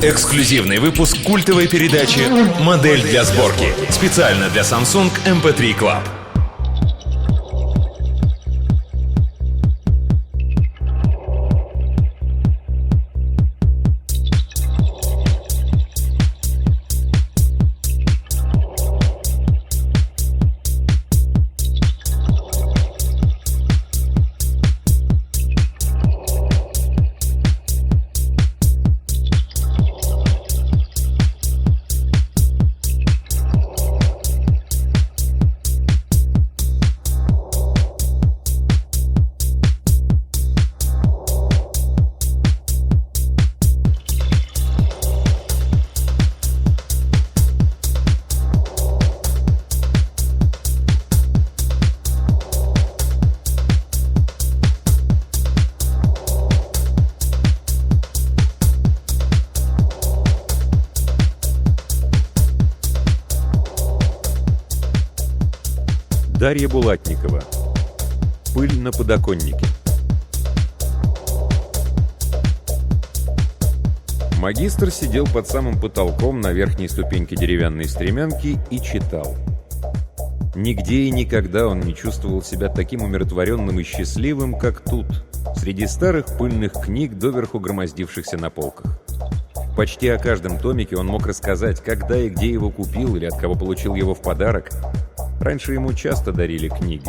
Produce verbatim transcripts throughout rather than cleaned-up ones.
Эксклюзивный выпуск культовой передачи «Модель для сборки». Специально для Samsung эм пэ три Club. Дарья Булатникова. Пыль на подоконнике. Магистр сидел под самым потолком на верхней ступеньке деревянной стремянки и читал. Нигде и никогда он не чувствовал себя таким умиротворенным и счастливым, как тут, среди старых пыльных книг, доверху громоздившихся на полках. Почти о каждом томике он мог рассказать, когда и где его купил или от кого получил его в подарок. Раньше ему часто дарили книги.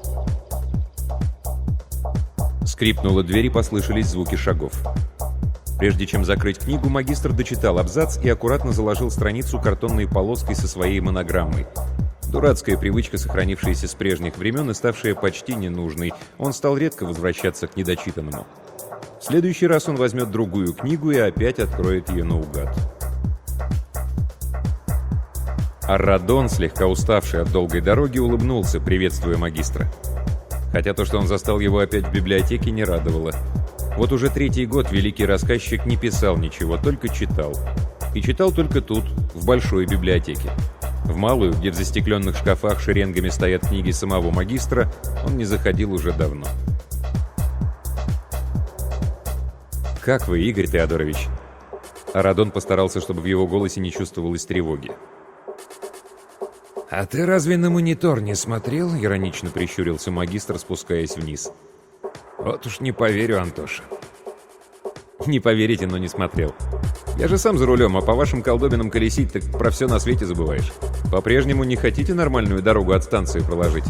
Скрипнула дверь и послышались звуки шагов. Прежде чем закрыть книгу, магистр дочитал абзац и аккуратно заложил страницу картонной полоской со своей монограммой. Дурацкая привычка, сохранившаяся с прежних времен и ставшая почти ненужной. Он стал редко возвращаться к недочитанному. В следующий раз он возьмет другую книгу и опять откроет ее наугад. Аррадон, слегка уставший от долгой дороги, улыбнулся, приветствуя магистра. Хотя то, что он застал его опять в библиотеке, не радовало. Вот уже третий год великий рассказчик не писал ничего, только читал. И читал только тут, в большой библиотеке. В малую, где в застекленных шкафах шеренгами стоят книги самого магистра, он не заходил уже давно. «Как вы, Игорь Теодорович?» Аррадон постарался, чтобы в его голосе не чувствовалось тревоги. «А ты разве на монитор не смотрел?» — иронично прищурился магистр, спускаясь вниз. «Вот уж не поверю, Антоша». «Не поверите, но не смотрел. Я же сам за рулем, а по вашим колдобинам колесить, так про все на свете забываешь. По-прежнему не хотите нормальную дорогу от станции проложить?»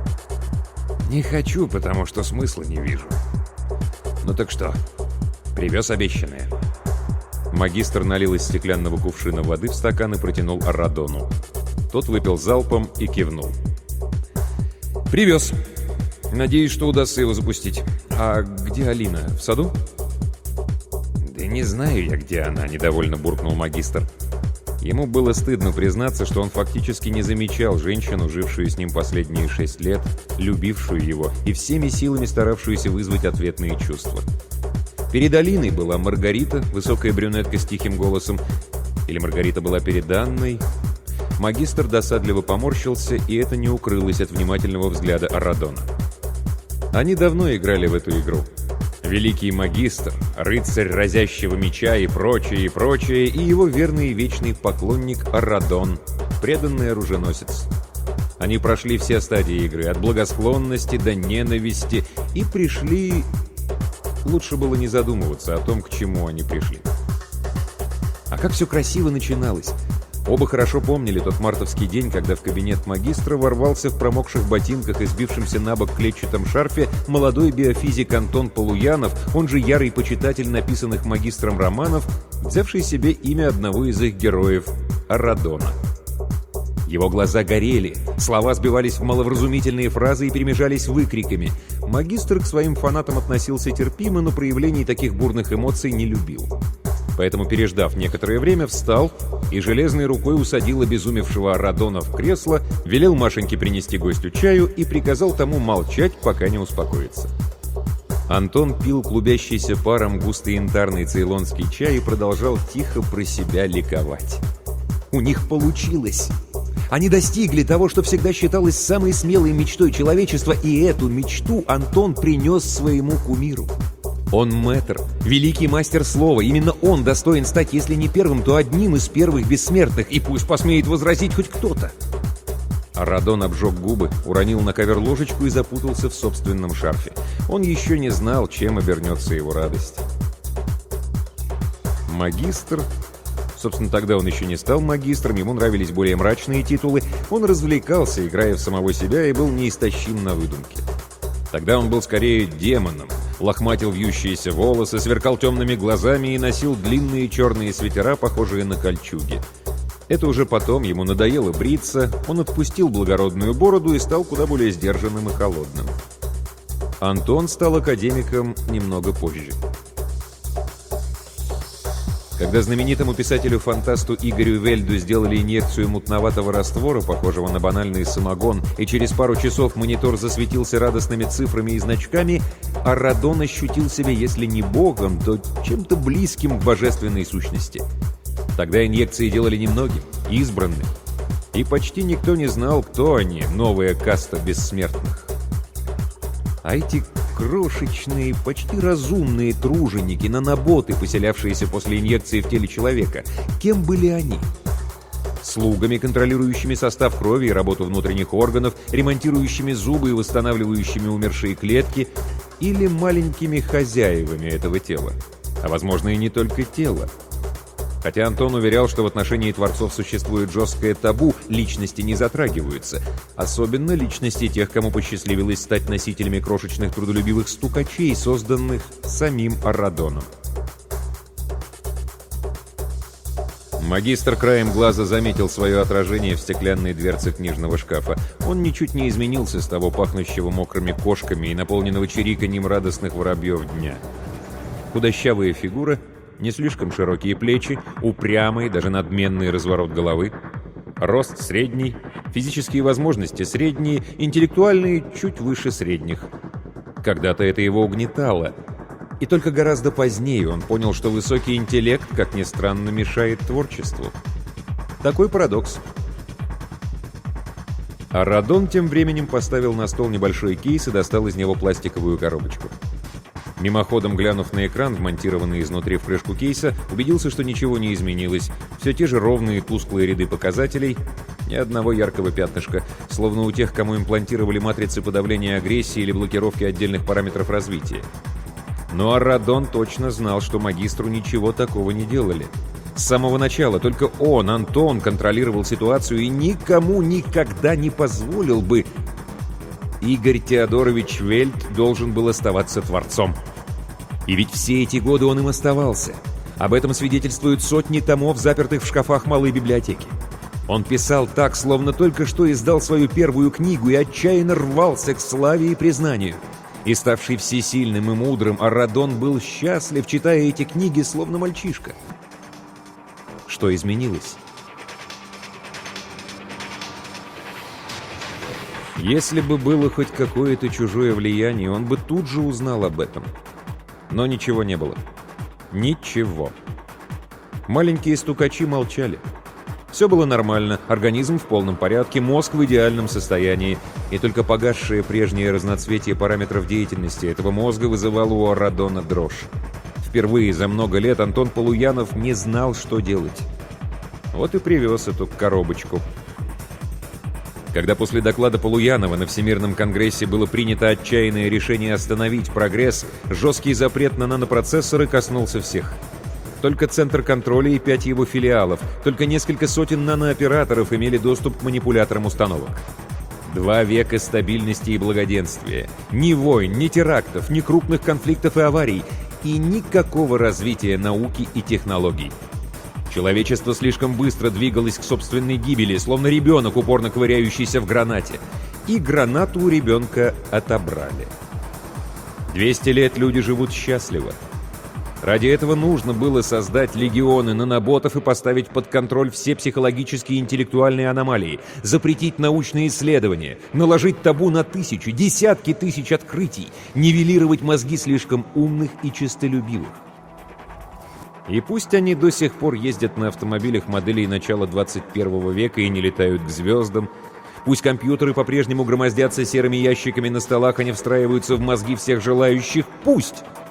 «Не хочу, потому что смысла не вижу». «Ну так что, привез обещанное?» Магистр налил из стеклянного кувшина воды в стакан и протянул Аррадону. Тот выпил залпом и кивнул. «Привез. Надеюсь, что удастся его запустить. А где Алина? В саду?» «Да не знаю я, где она», — недовольно буркнул магистр. Ему было стыдно признаться, что он фактически не замечал женщину, жившую с ним последние шесть лет, любившую его и всеми силами старавшуюся вызвать ответные чувства. Перед Алиной была Маргарита, высокая брюнетка с тихим голосом. Или Маргарита была перед Анной? Магистр досадливо поморщился, и это не укрылось от внимательного взгляда Аррадона. Они давно играли в эту игру. Великий магистр, рыцарь разящего меча и прочее, и прочее, и его верный и вечный поклонник Аррадон, преданный оруженосец. Они прошли все стадии игры, от благосклонности до ненависти, и пришли... Лучше было не задумываться о том, к чему они пришли. А как все красиво начиналось! Оба хорошо помнили тот мартовский день, когда в кабинет магистра ворвался в промокших ботинках и сбившемся на бок клетчатом шарфе молодой биофизик Антон Полуянов, он же ярый почитатель написанных магистром романов, взявший себе имя одного из их героев — Аррадона. Его глаза горели, слова сбивались в маловразумительные фразы и перемежались выкриками. Магистр к своим фанатам относился терпимо, но проявлений таких бурных эмоций не любил. Поэтому, переждав некоторое время, встал и железной рукой усадил обезумевшего Аррадона в кресло, велел Машеньке принести гостю чаю и приказал тому молчать, пока не успокоится. Антон пил клубящийся паром густо-янтарный цейлонский чай и продолжал тихо про себя ликовать. У них получилось! Они достигли того, что всегда считалось самой смелой мечтой человечества, и эту мечту Антон принес своему кумиру. Он мэтр, великий мастер слова. Именно он достоин стать, если не первым, то одним из первых бессмертных. И пусть посмеет возразить хоть кто-то. Аррадон обжег губы, уронил на ковер ложечку и запутался в собственном шарфе. Он еще не знал, чем обернется его радость. Магистр... Собственно, тогда он еще не стал магистром, ему нравились более мрачные титулы. Он развлекался, играя в самого себя, и был неистощим на выдумке. Тогда он был скорее демоном, лохматил вьющиеся волосы, сверкал темными глазами и носил длинные черные свитера, похожие на кольчуги. Это уже потом ему надоело бриться, он отпустил благородную бороду и стал куда более сдержанным и холодным. Антон стал академиком немного позже. Когда знаменитому писателю-фантасту Игорю Вельду сделали инъекцию мутноватого раствора, похожего на банальный самогон, и через пару часов монитор засветился радостными цифрами и значками, Аррадон ощутил себя, если не богом, то чем-то близким к божественной сущности. Тогда инъекции делали немногим, избранным, и почти никто не знал, кто они, новая каста бессмертных. А эти крошечные, почти разумные труженики, наноботы, поселявшиеся после инъекции в теле человека, кем были они? Слугами, контролирующими состав крови и работу внутренних органов, ремонтирующими зубы и восстанавливающими умершие клетки, или маленькими хозяевами этого тела? А возможно, и не только тела. Хотя Антон уверял, что в отношении творцов существует жесткое табу, личности не затрагиваются. Особенно личности тех, кому посчастливилось стать носителями крошечных трудолюбивых стукачей, созданных самим Аррадоном. Магистр краем глаза заметил свое отражение в стеклянной дверце книжного шкафа. Он ничуть не изменился с того пахнущего мокрыми кошками и наполненного чириканьем радостных воробьев дня. Худощавая фигура, не слишком широкие плечи, упрямый, даже надменный разворот головы, рост средний, физические возможности средние, интеллектуальные чуть выше средних. Когда-то это его угнетало. И только гораздо позднее он понял, что высокий интеллект, как ни странно, мешает творчеству. Такой парадокс. Аррадон тем временем поставил на стол небольшой кейс и достал из него пластиковую коробочку. Мимоходом глянув на экран, вмонтированный изнутри в крышку кейса, убедился, что ничего не изменилось. Все те же ровные тусклые ряды показателей, ни одного яркого пятнышка, словно у тех, кому имплантировали матрицы подавления агрессии или блокировки отдельных параметров развития. Но Аррадон точно знал, что магистру ничего такого не делали. С самого начала только он, Антон, контролировал ситуацию и никому никогда не позволил бы... Игорь Теодорович Вельд должен был оставаться творцом. И ведь все эти годы он им оставался. Об этом свидетельствуют сотни томов, запертых в шкафах малой библиотеки. Он писал так, словно только что издал свою первую книгу и отчаянно рвался к славе и признанию. И ставший всесильным и мудрым, Аррадон был счастлив, читая эти книги, словно мальчишка. Что изменилось? Если бы было хоть какое-то чужое влияние, он бы тут же узнал об этом. Но ничего не было. Ничего. Маленькие стукачи молчали. Все было нормально, организм в полном порядке, мозг в идеальном состоянии. И только погасшее прежнее разноцветие параметров деятельности этого мозга вызывало у Аррадона дрожь. Впервые за много лет Антон Полуянов не знал, что делать. Вот и привез эту коробочку. Когда после доклада Полуянова на Всемирном конгрессе было принято отчаянное решение остановить прогресс, жесткий запрет на нанопроцессоры коснулся всех. Только Центр контроля и пять его филиалов, только несколько сотен нанооператоров имели доступ к манипуляторам установок. Два века стабильности и благоденствия. Ни войн, ни терактов, ни крупных конфликтов и аварий. И никакого развития науки и технологий. Человечество слишком быстро двигалось к собственной гибели, словно ребенок, упорно ковыряющийся в гранате. И гранату у ребенка отобрали. двести лет люди живут счастливо. Ради этого нужно было создать легионы наноботов и поставить под контроль все психологические и интеллектуальные аномалии, запретить научные исследования, наложить табу на тысячи, десятки тысяч открытий, нивелировать мозги слишком умных и честолюбивых. И пусть они до сих пор ездят на автомобилях моделей начала двадцать первого века и не летают к звездам, пусть компьютеры по-прежнему громоздятся серыми ящиками на столах, они встраиваются в мозги всех желающих, пусть!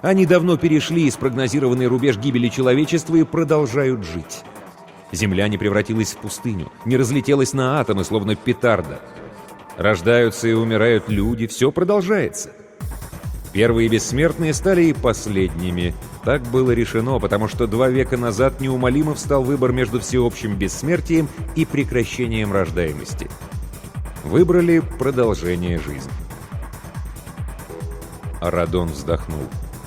Они давно перешли спрогнозированный рубеж гибели человечества и продолжают жить. Земля не превратилась в пустыню, не разлетелась на атомы, словно петарда. Рождаются и умирают люди, все продолжается. Первые бессмертные стали и последними. Так было решено, потому что два века назад неумолимо встал выбор между всеобщим бессмертием и прекращением рождаемости. Выбрали продолжение жизни. Радон вздохнул.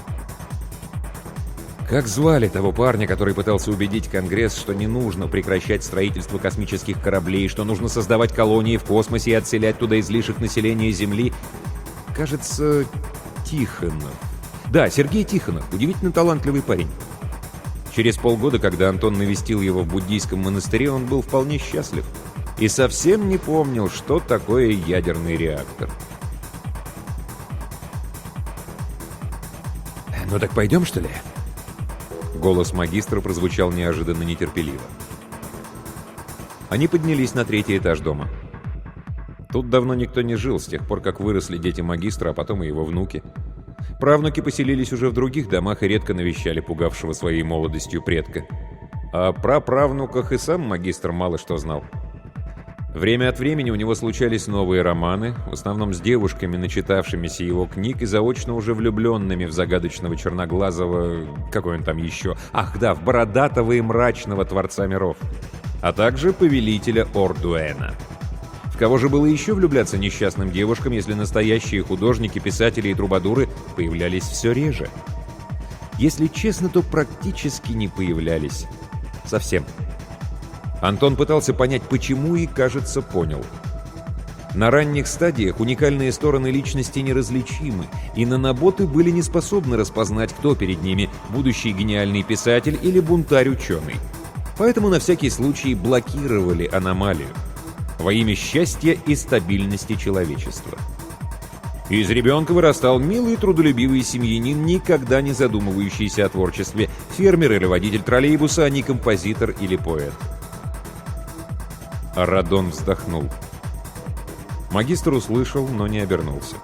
Как звали того парня, который пытался убедить Конгресс, что не нужно прекращать строительство космических кораблей, что нужно создавать колонии в космосе и отселять туда излишек населения Земли? Кажется, Тихонов. Да, Сергей Тихонов, удивительно талантливый парень. Через полгода, когда Антон навестил его в буддийском монастыре, он был вполне счастлив и совсем не помнил, что такое ядерный реактор. «Ну так пойдем, что ли?» Голос магистра прозвучал неожиданно нетерпеливо. Они поднялись на третий этаж дома. Тут давно никто не жил, с тех пор, как выросли дети магистра, а потом и его внуки. Правнуки поселились уже в других домах и редко навещали пугавшего своей молодостью предка. А про правнуках и сам магистр мало что знал. Время от времени у него случались новые романы, в основном с девушками, начитавшимися его книг и заочно уже влюбленными в загадочного черноглазого... Какой он там еще? Ах да, в бородатого и мрачного Творца миров. А также повелителя Ордуэна. В кого же было еще влюбляться несчастным девушкам, если настоящие художники, писатели и трубадуры появлялись все реже? Если честно, то практически не появлялись. Совсем. Антон пытался понять, почему, и, кажется, понял. На ранних стадиях уникальные стороны личности неразличимы, и наноботы были не способны распознать, кто перед ними – будущий гениальный писатель или бунтарь-ученый. Поэтому на всякий случай блокировали аномалию во имя счастья и стабильности человечества. Из ребенка вырастал милый трудолюбивый семьянин, никогда не задумывающийся о творчестве, фермер или водитель троллейбуса, а не композитор или поэт. Радон вздохнул. Магистр услышал, но не обернулся.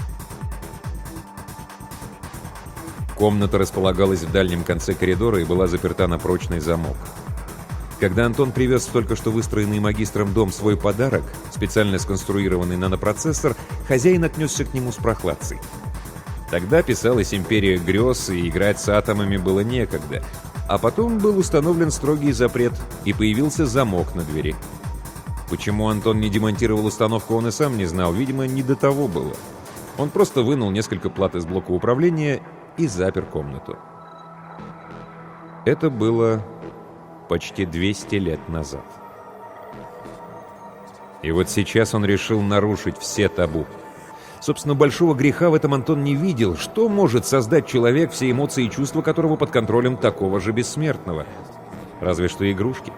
Комната располагалась в дальнем конце коридора и была заперта на прочный замок. Когда Антон привез в только что выстроенный магистром дом свой подарок, специально сконструированный нанопроцессор, хозяин отнесся к нему с прохладцей. Тогда писалась «Империя грез», и играть с атомами было некогда. А потом был установлен строгий запрет, и появился замок на двери. Почему Антон не демонтировал установку, он и сам не знал. Видимо, не до того было. Он просто вынул несколько плат из блока управления и запер комнату. Это было почти двести лет назад. И вот сейчас он решил нарушить все табу. Собственно, большого греха в этом Антон не видел. Что может создать человек, все эмоции и чувства которого под контролем такого же бессмертного? Разве что игрушки.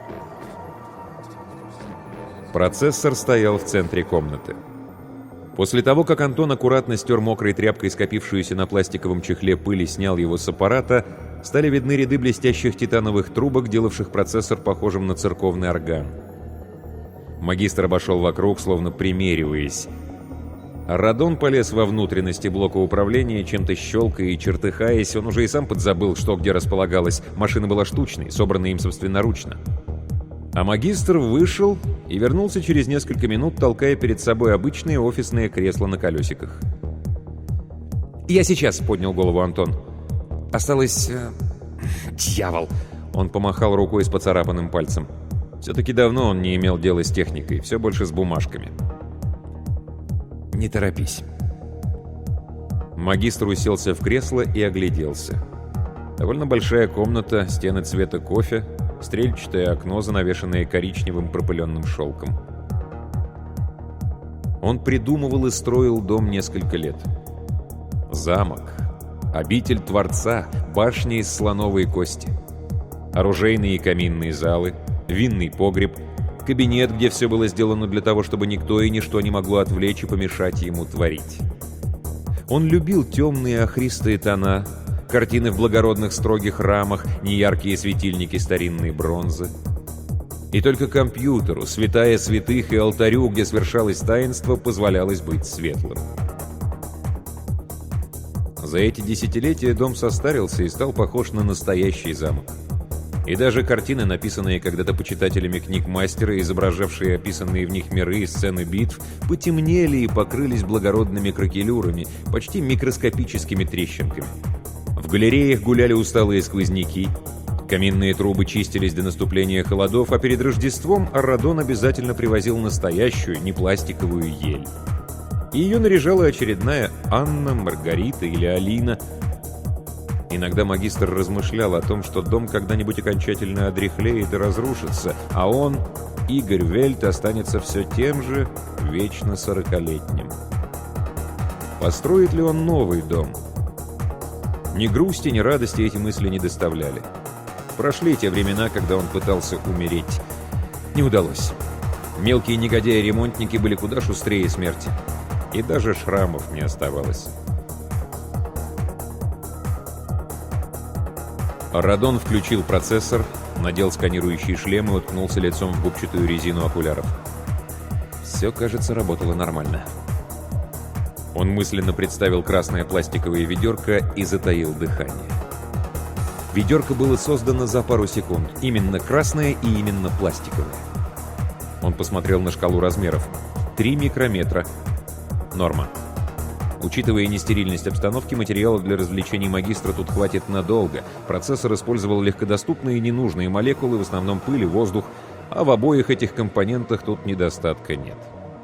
Процессор стоял в центре комнаты. После того, как Антон аккуратно стер мокрой тряпкой скопившуюся на пластиковом чехле пыль и снял его с аппарата, стали видны ряды блестящих титановых трубок, делавших процессор похожим на церковный орган. Магистр обошел вокруг, словно примериваясь. Радон полез во внутренности блока управления, чем-то щелкая и чертыхаясь. Он уже и сам подзабыл, что где располагалось. Машина была штучной, собранная им собственноручно. А магистр вышел и вернулся через несколько минут, толкая перед собой обычные офисные кресла на колесиках. «Я сейчас», — поднял голову Антон. «Осталось... Э, дьявол!» Он помахал рукой с поцарапанным пальцем. Все-таки давно он не имел дела с техникой, все больше с бумажками. «Не торопись». Магистр уселся в кресло и огляделся. Довольно большая комната, стены цвета кофе, стрельчатое окно, занавешенное коричневым пропыленным шелком. Он придумывал и строил дом несколько лет. Замок, обитель Творца, башня из слоновой кости, оружейные и каминные залы, винный погреб, кабинет, где все было сделано для того, чтобы никто и ничто не могло отвлечь и помешать ему творить. Он любил темные охристые тона, картины в благородных строгих рамах, неяркие светильники старинной бронзы. И только компьютеру, святая святых и алтарю, где свершалось таинство, позволялось быть светлым. За эти десятилетия дом состарился и стал похож на настоящий замок. И даже картины, написанные когда-то почитателями книг мастера, изображавшие описанные в них миры и сцены битв, потемнели и покрылись благородными кракелюрами, почти микроскопическими трещинками. В галереях гуляли усталые сквозняки, каминные трубы чистились до наступления холодов, а перед Рождеством Аррадон обязательно привозил настоящую, не пластиковую ель. Ее наряжала очередная Анна, Маргарита или Алина. Иногда магистр размышлял о том, что дом когда-нибудь окончательно одряхлеет и разрушится, а он, Игорь Вельт, останется все тем же, вечно сорокалетним. Построит ли он новый дом? Ни грусти, ни радости эти мысли не доставляли. Прошли те времена, когда он пытался умереть. Не удалось. Мелкие негодяи-ремонтники были куда шустрее смерти. И даже шрамов не оставалось. Аррадон включил процессор, надел сканирующий шлем и уткнулся лицом в губчатую резину окуляров. Все, кажется, работало нормально. Он мысленно представил красное пластиковое ведерко и затаил дыхание. Ведерко было создано за пару секунд. Именно красное и именно пластиковое. Он посмотрел на шкалу размеров. Три микрометра. Норма. Учитывая нестерильность обстановки, материалов для развлечений магистра тут хватит надолго. Процессор использовал легкодоступные и ненужные молекулы, в основном пыль и воздух, а в обоих этих компонентах тут недостатка нет.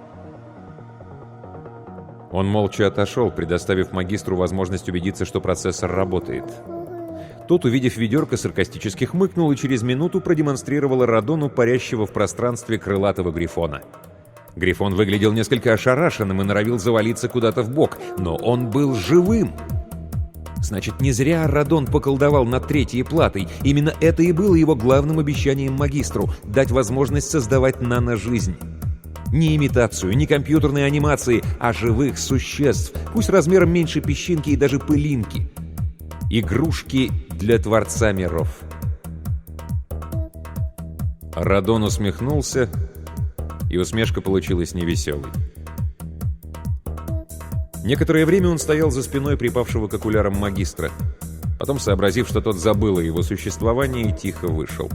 Он молча отошел, предоставив магистру возможность убедиться, что процессор работает. Тот, увидев ведерко, саркастически хмыкнул и через минуту продемонстрировал Аррадону парящего в пространстве крылатого грифона. Грифон выглядел несколько ошарашенным и норовил завалиться куда-то в бок, но он был живым. Значит, не зря Аррадон поколдовал над третьей платой. Именно это и было его главным обещанием магистру — дать возможность создавать нано-жизнь. Не имитацию, не компьютерные анимации, а живых существ, пусть размером меньше песчинки и даже пылинки. Игрушки для Творца миров. Аррадон усмехнулся, и усмешка получилась невеселой. Некоторое время он стоял за спиной припавшего к окулярам магистра. Потом, сообразив, что тот забыл о его существовании, тихо вышел.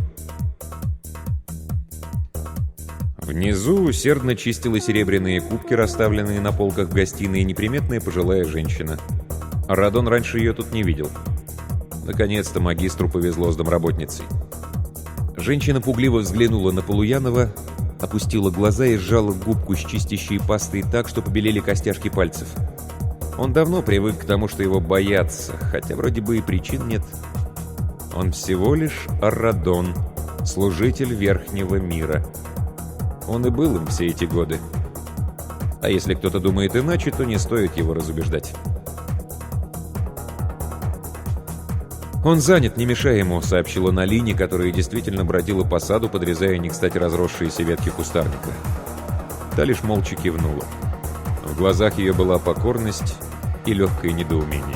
Внизу усердно чистила серебряные кубки, расставленные на полках в гостиной, неприметная пожилая женщина. Аррадон раньше ее тут не видел. Наконец-то магистру повезло с домработницей. Женщина пугливо взглянула на Полуянова, опустила глаза и сжала губку с чистящей пастой так, что побелели костяшки пальцев. Он давно привык к тому, что его боятся, хотя вроде бы и причин нет. Он всего лишь Аррадон, служитель Верхнего мира. Он и был им все эти годы. А если кто-то думает иначе, то не стоит его разубеждать. «Он занят, не мешай ему», — сообщила Налине, которая действительно бродила по саду, подрезая не кстати разросшиеся ветки кустарника. Та лишь молча кивнула. В глазах ее была покорность и легкое недоумение.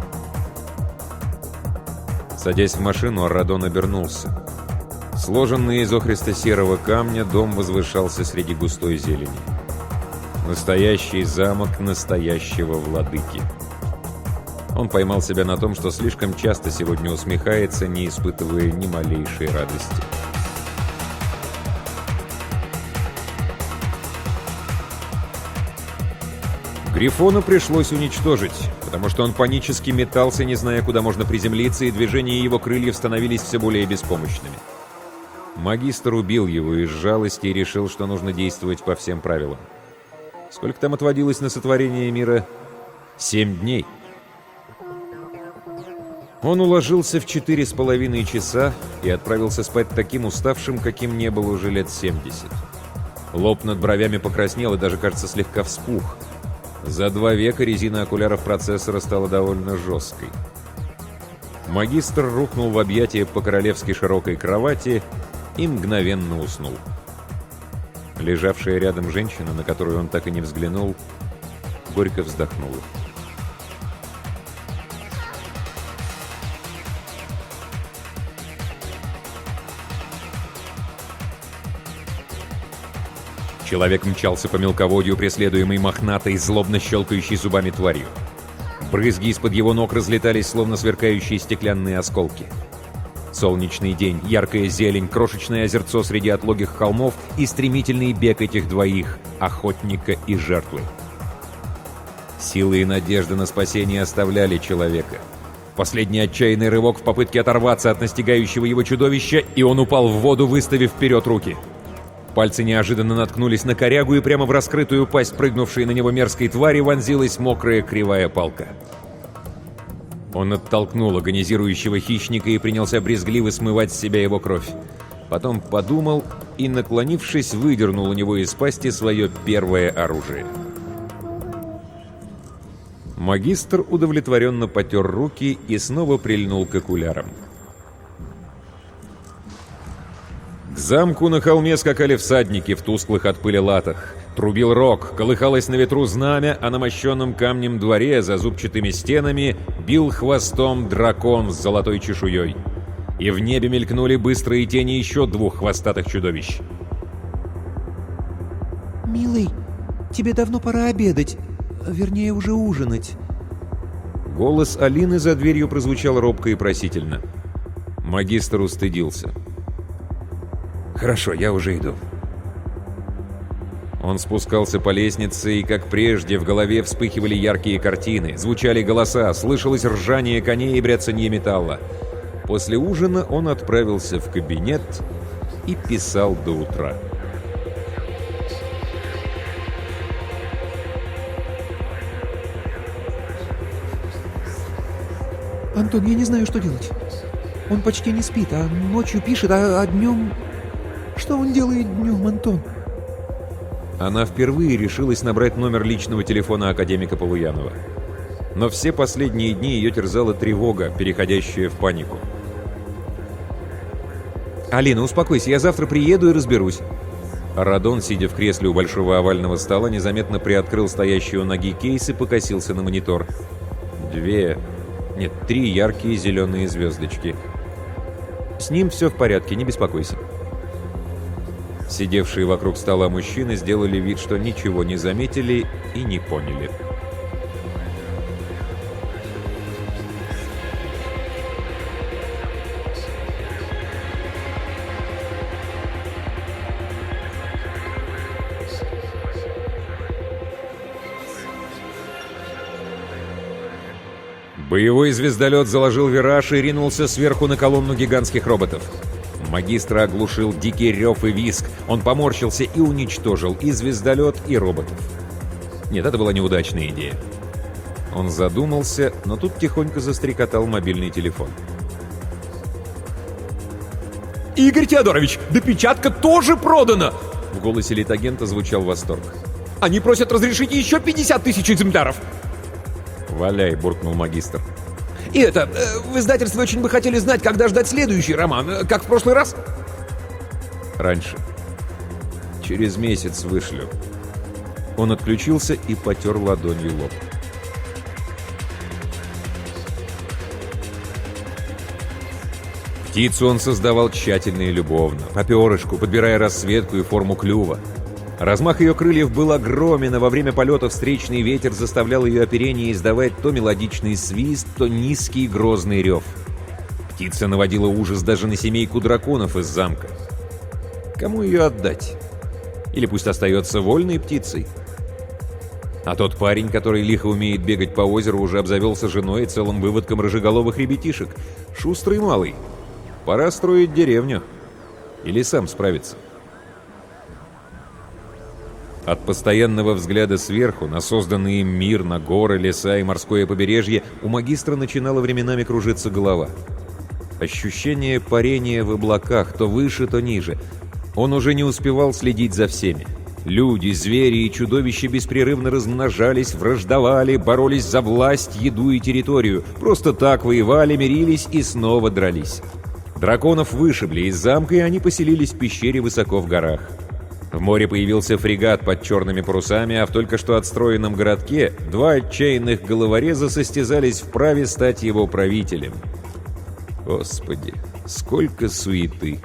Садясь в машину, Аррадон обернулся. Сложенный из охристо-серого камня, дом возвышался среди густой зелени. Настоящий замок настоящего владыки. Он поймал себя на том, что слишком часто сегодня усмехается, не испытывая ни малейшей радости. Грифона пришлось уничтожить, потому что он панически метался, не зная, куда можно приземлиться, и движения его крыльев становились все более беспомощными. Магистр убил его из жалости и решил, что нужно действовать по всем правилам. Сколько там отводилось на сотворение мира? Семь дней. Он уложился в четыре с половиной часа и отправился спать таким уставшим, каким не был уже лет семьдесят. Лоб над бровями покраснел и даже, кажется, слегка вспух. За два века резина окуляров процессора стала довольно жесткой. Магистр рухнул в объятия по-королевски широкой кровати и мгновенно уснул. Лежавшая рядом женщина, на которую он так и не взглянул, горько вздохнула. Человек мчался по мелководью, преследуемый мохнатой, злобно щелкающей зубами тварью. Брызги из-под его ног разлетались, словно сверкающие стеклянные осколки. Солнечный день, яркая зелень, крошечное озерцо среди отлогих холмов и стремительный бег этих двоих — охотника и жертвы. Силы и надежда на спасение оставляли человека. Последний отчаянный рывок в попытке оторваться от настигающего его чудовища, и он упал в воду, выставив вперед руки. Пальцы неожиданно наткнулись на корягу, и прямо в раскрытую пасть прыгнувшей на него мерзкой твари вонзилась мокрая кривая палка. Он оттолкнул агонизирующего хищника и принялся брезгливо смывать с себя его кровь. Потом подумал и, наклонившись, выдернул у него из пасти свое первое оружие. Магистр удовлетворенно потер руки и снова прильнул к окулярам. К замку на холме скакали всадники в тусклых от пыли латах. Трубил рог, колыхалось на ветру знамя, а на мощенном камнем дворе за зубчатыми стенами бил хвостом дракон с золотой чешуей. И в небе мелькнули быстрые тени еще двух хвостатых чудовищ. «Милый, тебе давно пора обедать. Вернее, уже ужинать». Голос Алины за дверью прозвучал робко и просительно. Магистр устыдился. «Хорошо, я уже иду». Он спускался по лестнице, и, как прежде, в голове вспыхивали яркие картины, звучали голоса, слышалось ржание коней и бряцанье металла. После ужина он отправился в кабинет и писал до утра. «Антон, я не знаю, что делать. Он почти не спит, а ночью пишет, а, а днем... Что он делает днем, Антон?» Она впервые решилась набрать номер личного телефона академика Полуянова. Но все последние дни ее терзала тревога, переходящая в панику. «Алина, успокойся, я завтра приеду и разберусь». Радон, сидя в кресле у большого овального стола, незаметно приоткрыл стоящий у ноги кейс и покосился на монитор. Две... Нет, три яркие зеленые звездочки. «С ним все в порядке, не беспокойся». Сидевшие вокруг стола мужчины сделали вид, что ничего не заметили и не поняли. Боевой звездолет заложил вираж и ринулся сверху на колонну гигантских роботов. Магистра оглушил дикий рев и визг. Он поморщился и уничтожил и звездолет, и роботов. Нет, это была неудачная идея. Он задумался, но тут тихонько застрекотал мобильный телефон. «Игорь Теодорович, допечатка тоже продана!» В голосе литагента звучал восторг. «Они просят разрешить еще пятьдесят тысяч экземпляров!» «Валяй!» — буркнул магистр. «И это, э, в издательстве очень бы хотели знать, когда ждать следующий роман, э, как в прошлый раз?» «Раньше. Через месяц вышлю». Он отключился и потер ладонью лоб. Птицу он создавал тщательно и любовно, по перышку, подбирая расцветку и форму клюва. Размах ее крыльев был огромен, а во время полета встречный ветер заставлял ее оперение издавать то мелодичный свист, то низкий грозный рев. Птица наводила ужас даже на семейку драконов из замка. Кому ее отдать? Или пусть остается вольной птицей? А тот парень, который лихо умеет бегать по озеру, уже обзавелся женой и целым выводком рыжеголовых ребятишек. Шустрый малый. Пора строить деревню. Или сам справиться. От постоянного взгляда сверху на созданный им мир, на горы, леса и морское побережье у магистра начинала временами кружиться голова. Ощущение парения в облаках, то выше, то ниже. Он уже не успевал следить за всеми. Люди, звери и чудовища беспрерывно размножались, враждовали, боролись за власть, еду и территорию. Просто так воевали, мирились и снова дрались. Драконов вышибли из замка, и они поселились в пещере высоко в горах. В море появился фрегат под черными парусами, а в только что отстроенном городке два отчаянных головореза состязались в праве стать его правителем. Господи, сколько суеты!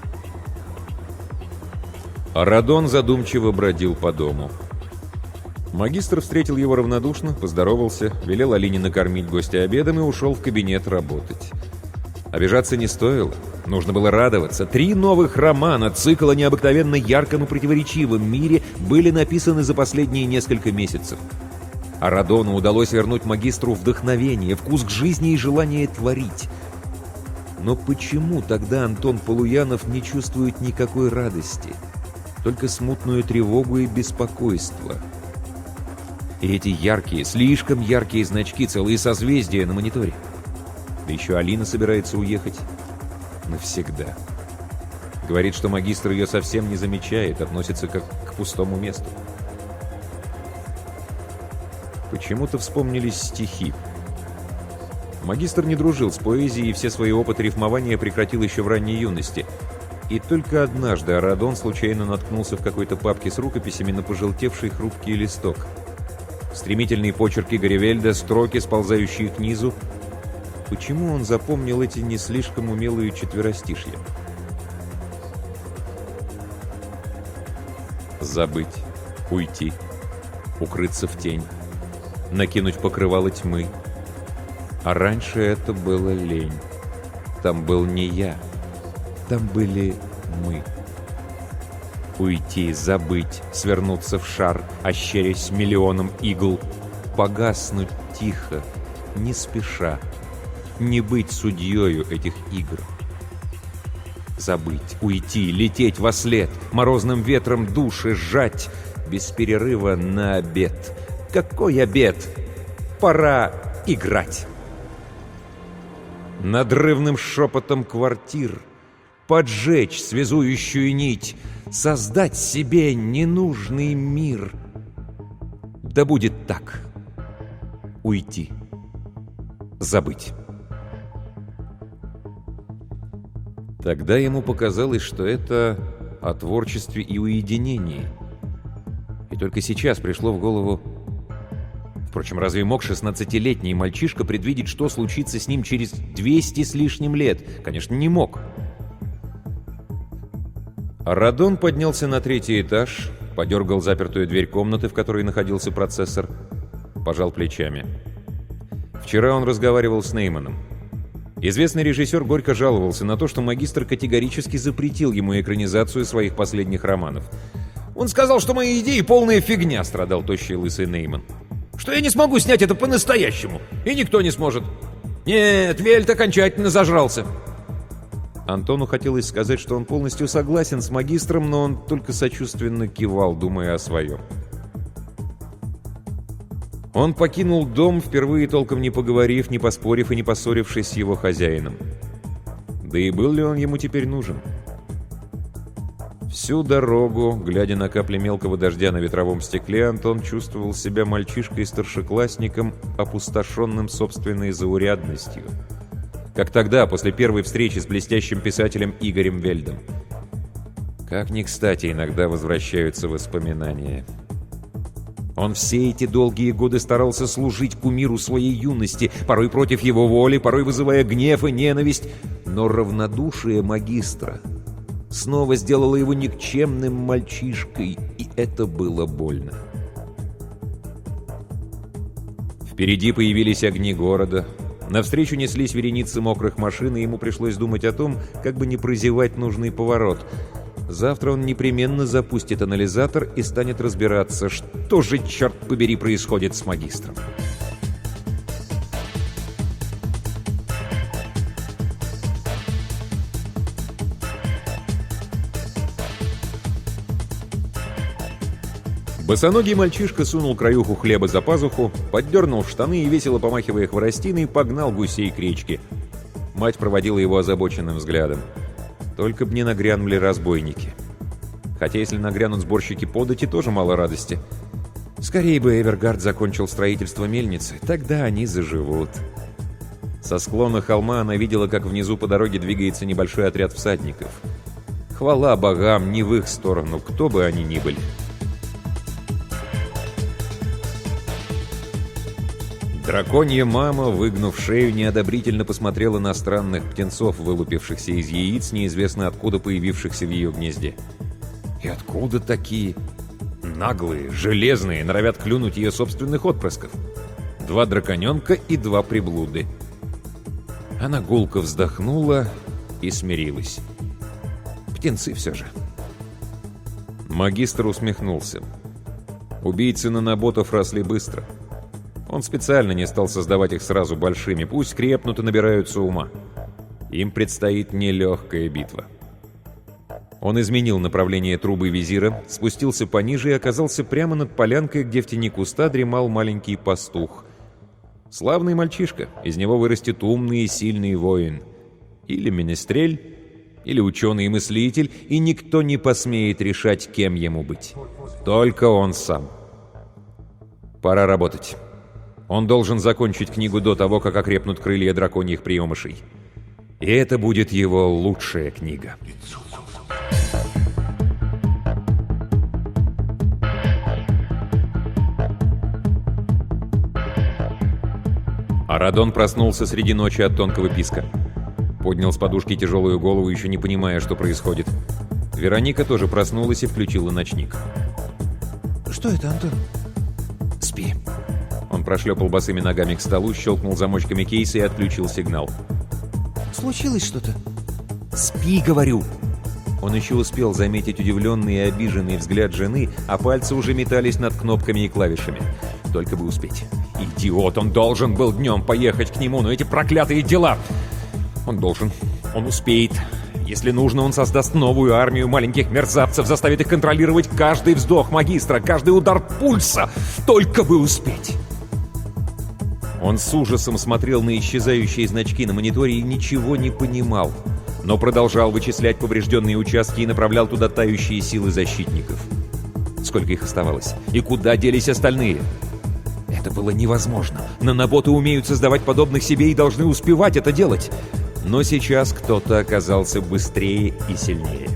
Радон задумчиво бродил по дому. Магистр встретил его равнодушно, поздоровался, велел Алине накормить гостя обедом и ушел в кабинет работать. Обижаться не стоило. Нужно было радоваться. Три новых романа, цикл о необыкновенно ярком и противоречивом мире, были написаны за последние несколько месяцев. А Радону удалось вернуть магистру вдохновение, вкус к жизни и желание творить. Но почему тогда Антон Полуянов не чувствует никакой радости? Только смутную тревогу и беспокойство. И эти яркие, слишком яркие значки, целые созвездия на мониторе. Да еще Алина собирается уехать навсегда. Говорит, что магистр ее совсем не замечает, относится как к пустому месту. Почему-то вспомнились стихи. Магистр не дружил с поэзией и все свои опыты рифмования прекратил еще в ранней юности. И только однажды Арадон случайно наткнулся в какой-то папке с рукописями на пожелтевший хрупкий листок. Стремительные почерки Гаривельда, строки, сползающие к низу. Почему он запомнил эти не слишком умелые четверостишья? Забыть, уйти, укрыться в тень, накинуть покрывало тьмы. А раньше это было лень. Там был не я, там были мы. Уйти, забыть, свернуться в шар, ощерясь миллионом игл, погаснуть тихо, не спеша, не быть судьёю этих игр. Забыть, уйти, лететь во след, морозным ветром души сжать, без перерыва на обед. Какой обед? Пора играть. Надрывным шепотом квартир поджечь связующую нить, создать себе ненужный мир. Да будет так. Уйти. Забыть. Тогда ему показалось, что это о творчестве и уединении. И только сейчас пришло в голову... Впрочем, разве мог шестнадцатилетний мальчишка предвидеть, что случится с ним через двести с лишним лет? Конечно, не мог. Радон поднялся на третий этаж, подергал запертую дверь комнаты, в которой находился процессор, пожал плечами. Вчера он разговаривал с Нейманом. Известный режиссер горько жаловался на то, что магистр категорически запретил ему экранизацию своих последних романов. «Он сказал, что мои идеи полная фигня», — страдал тощий лысый Нейман. «Что я не смогу снять это по-настоящему, и никто не сможет. Нет, Вельт окончательно зажрался». Антону хотелось сказать, что он полностью согласен с магистром, но он только сочувственно кивал, думая о своем. Он покинул дом, впервые толком не поговорив, не поспорив и не поссорившись с его хозяином. Да и был ли он ему теперь нужен? Всю дорогу, глядя на капли мелкого дождя на ветровом стекле, Антон чувствовал себя мальчишкой-старшеклассником, опустошенным собственной заурядностью. Как тогда, после первой встречи с блестящим писателем Игорем Вельдом. Как ни кстати иногда возвращаются воспоминания. Он все эти долгие годы старался служить кумиру своей юности, порой против его воли, порой вызывая гнев и ненависть, но равнодушие магистра снова сделало его никчемным мальчишкой, и это было больно. Впереди появились огни города. Навстречу неслись вереницы мокрых машин, и ему пришлось думать о том, как бы не прозевать нужный поворот. Завтра он непременно запустит анализатор и станет разбираться, что же, черт побери, происходит с магистром. Босоногий мальчишка сунул краюху хлеба за пазуху, поддернул штаны и, весело помахивая хворостиной, погнал гусей к речке. Мать проводила его озабоченным взглядом. Только б не нагрянули разбойники. Хотя если нагрянут сборщики подати, тоже мало радости. Скорее бы Эвергард закончил строительство мельницы, тогда они заживут. Со склона холма она видела, как внизу по дороге двигается небольшой отряд всадников. Хвала богам, не в их сторону, кто бы они ни были. Драконья мама, выгнув шею, неодобрительно посмотрела на странных птенцов, вылупившихся из яиц, неизвестно откуда появившихся в ее гнезде. И откуда такие? наглые, железные, норовят клюнуть ее собственных отпрысков. Два драконенка и два приблуды. Она гулко вздохнула и смирилась. Птенцы все же. Магистр усмехнулся. Убийцы наноботов росли быстро. Он специально не стал создавать их сразу большими. Пусть крепнут и набираются ума. Им предстоит нелегкая битва. Он изменил направление трубы визира, спустился пониже и оказался прямо над полянкой, где в тени куста дремал маленький пастух. Славный мальчишка, из него вырастет умный и сильный воин. Или менестрель, или ученый-мыслитель, и никто не посмеет решать, кем ему быть. Только он сам. Пора работать. Он должен закончить книгу до того, как окрепнут крылья драконьих приемышей. И это будет его лучшая книга. Арадон проснулся среди ночи от тонкого писка. Поднял с подушки тяжелую голову, еще не понимая, что происходит. Вероника тоже проснулась и включила ночник. Что это, Антон? «Спи». Он прошлепал босыми ногами к столу, щелкнул замочками кейса и отключил сигнал. Случилось что-то? «Спи, говорю!» Он еще успел заметить удивленный и обиженный взгляд жены, а пальцы уже метались над кнопками и клавишами. Только бы успеть. Идиот, он должен был днем поехать к нему, но эти проклятые дела... Он должен, он успеет. Если нужно, он создаст новую армию маленьких мерзавцев, заставит их контролировать каждый вздох магистра, каждый удар пульса. Только бы успеть. Он с ужасом смотрел на исчезающие значки на мониторе и ничего не понимал, но продолжал вычислять поврежденные участки и направлял туда тающие силы защитников. Сколько их оставалось? И куда делись остальные? Это было невозможно. Наноботы умеют создавать подобных себе и должны успевать это делать. Но сейчас кто-то оказался быстрее и сильнее.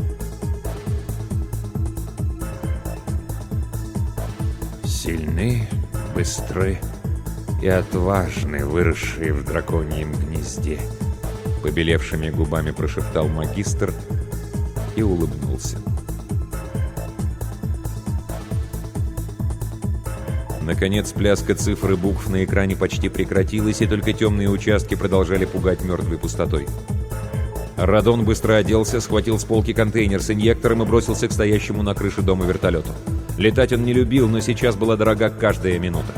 Сильны, быстры и отважны, выросшие в драконьем гнезде. Побелевшими губами прошептал магистр и улыбнулся. Наконец, пляска цифр и букв на экране почти прекратилась, и только темные участки продолжали пугать мертвой пустотой. Радон быстро оделся, схватил с полки контейнер с инъектором и бросился к стоящему на крыше дома вертолету. Летать он не любил, но сейчас была дорога каждая минута.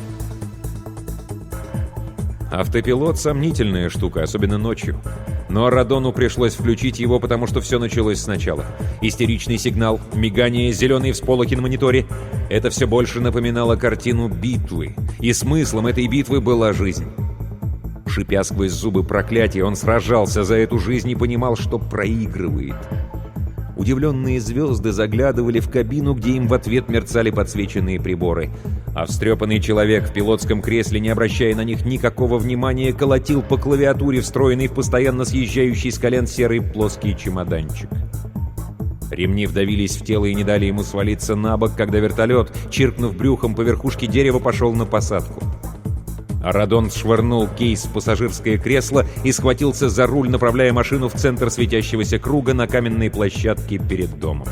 Автопилот — сомнительная штука, особенно ночью. Но Радону пришлось включить его, потому что все началось сначала. Истеричный сигнал, мигание, зеленые всполохи на мониторе — это все больше напоминало картину битвы. И смыслом этой битвы была жизнь. Шипя сквозь зубы проклятия, он сражался за эту жизнь и понимал, что проигрывает. Удивленные звезды заглядывали в кабину, где им в ответ мерцали подсвеченные приборы. А встрепанный человек в пилотском кресле, не обращая на них никакого внимания, колотил по клавиатуре, встроенный в постоянно съезжающий с колен серый плоский чемоданчик. Ремни вдавились в тело и не дали ему свалиться на бок, когда вертолет, чиркнув брюхом по верхушке дерева, пошел на посадку. Радон швырнул кейс в пассажирское кресло и схватился за руль, направляя машину в центр светящегося круга на каменной площадке перед домом.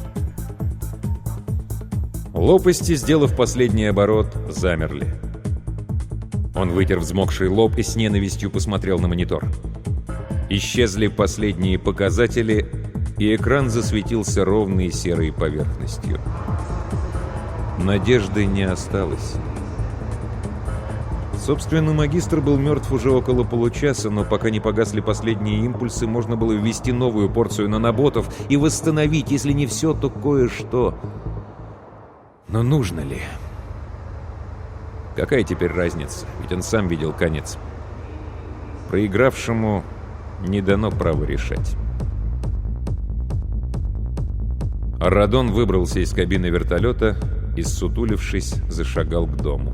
Лопасти, сделав последний оборот, замерли. Он вытер взмокший лоб и с ненавистью посмотрел на монитор. Исчезли последние показатели, и экран засветился ровной серой поверхностью. Надежды не осталось. Собственно, магистр был мертв уже около получаса, но пока не погасли последние импульсы, можно было ввести новую порцию наноботов и восстановить, если не все, то кое-что. Но нужно ли? Какая теперь разница? Ведь он сам видел конец. Проигравшему не дано право решать. Радон выбрался из кабины вертолета и, ссутулившись, зашагал к дому.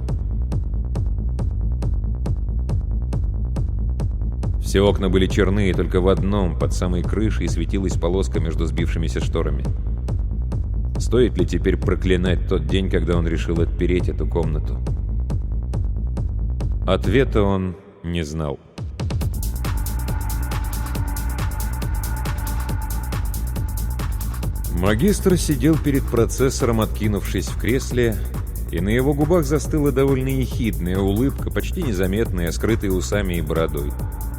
Все окна были черные, только в одном, под самой крышей, светилась полоска между сбившимися шторами. Стоит ли теперь проклинать тот день, когда он решил отпереть эту комнату? Ответа он не знал. Магистр сидел перед процессором, откинувшись в кресле, и на его губах застыла довольно ехидная улыбка, почти незаметная, скрытая усами и бородой.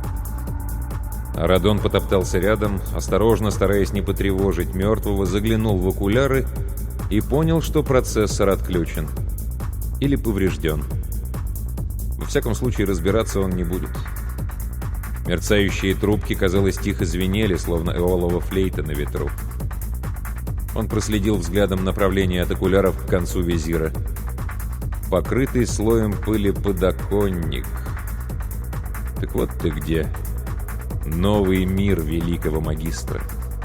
Арадон потоптался рядом, осторожно, стараясь не потревожить мертвого, заглянул в окуляры и понял, что процессор отключен. Или поврежден. Во всяком случае, разбираться он не будет. Мерцающие трубки, казалось, тихо звенели, словно эолова флейта на ветру. Он проследил взглядом направление от окуляров к концу визира. Покрытый слоем пыли подоконник. Так вот ты где. Новый мир великого магистра.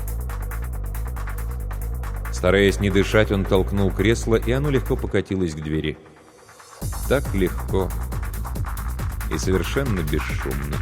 Стараясь не дышать, он толкнул кресло, и оно легко покатилось к двери. Так легко и совершенно бесшумно.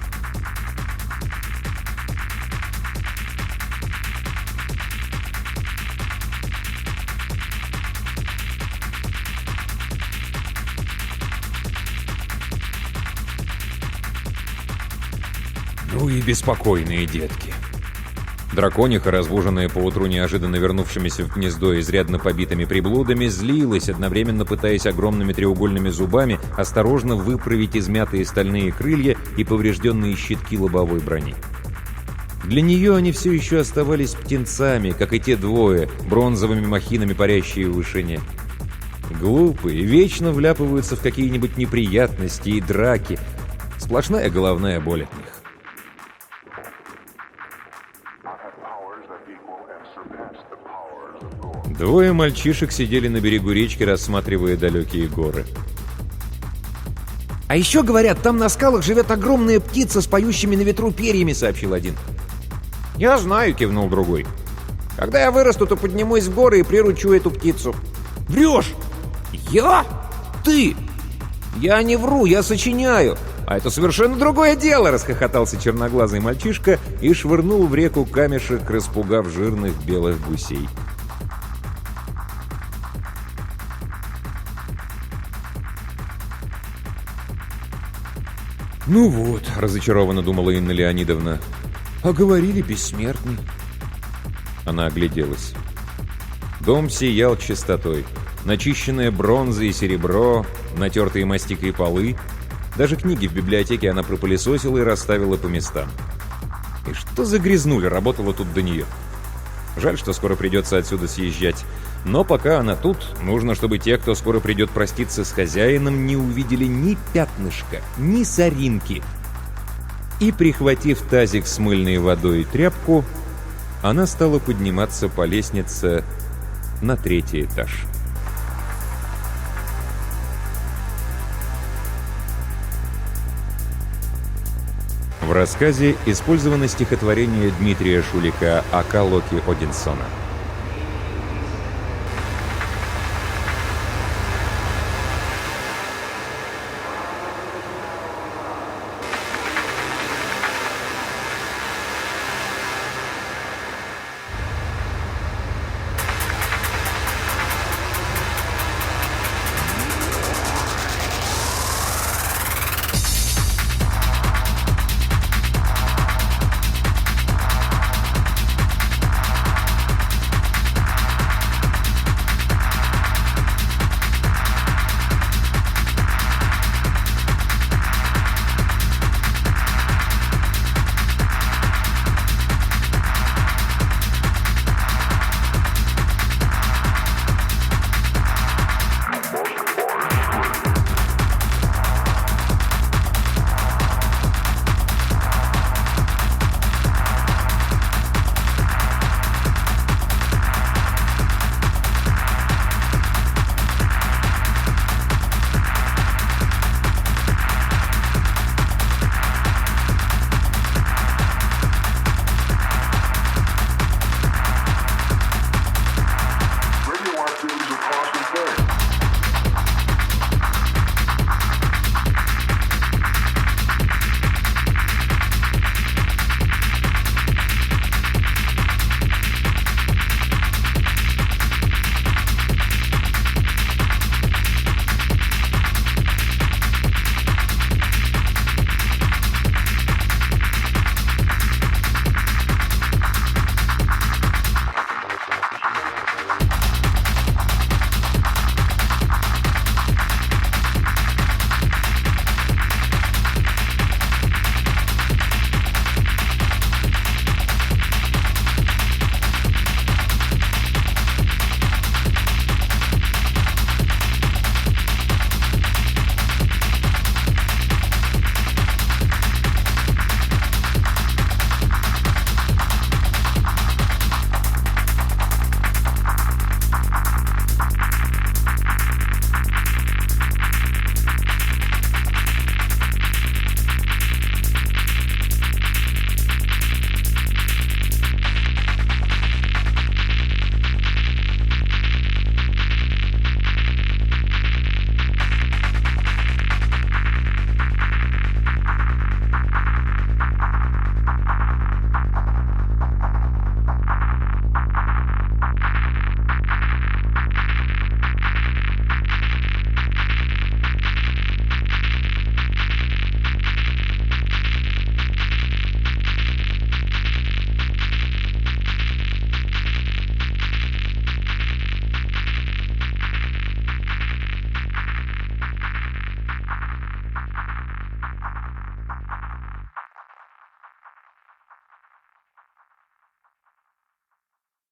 Ну и беспокойные детки. Дракониха, разбуженная поутру неожиданно вернувшимися в гнездо изрядно побитыми приблудами, злилась, одновременно пытаясь огромными треугольными зубами осторожно выправить измятые стальные крылья и поврежденные щитки лобовой брони. Для нее они все еще оставались птенцами, как и те двое, бронзовыми махинами, парящие в вышине. Глупые, вечно вляпываются в какие-нибудь неприятности и драки. Сплошная головная боль от них. Двое мальчишек сидели на берегу речки, рассматривая далекие горы. «А еще, говорят, там на скалах живет огромная птица с поющими на ветру перьями», — сообщил один. «Я знаю», — кивнул другой. «Когда я вырасту, то поднимусь в горы и приручу эту птицу». «Врешь!» «Я? Ты?» «Я не вру, я сочиняю. А это совершенно другое дело», — расхохотался черноглазый мальчишка и швырнул в реку камешек, распугав жирных белых гусей. «Ну вот», — разочарованно думала Инна Леонидовна, — «а говорили бессмертный». Она огляделась. Дом сиял чистотой. Начищенная бронза и серебро, натертые мастикой полы. Даже книги в библиотеке она пропылесосила и расставила по местам. И что за грязнуля работала тут до нее? Жаль, что скоро придется отсюда съезжать. Но пока она тут, нужно, чтобы те, кто скоро придет проститься с хозяином, не увидели ни пятнышка, ни соринки. И, прихватив тазик с мыльной водой и тряпку, она стала подниматься по лестнице на третий этаж. В рассказе использовано стихотворение Дмитрия Шулика «Ака Локи Одинсона».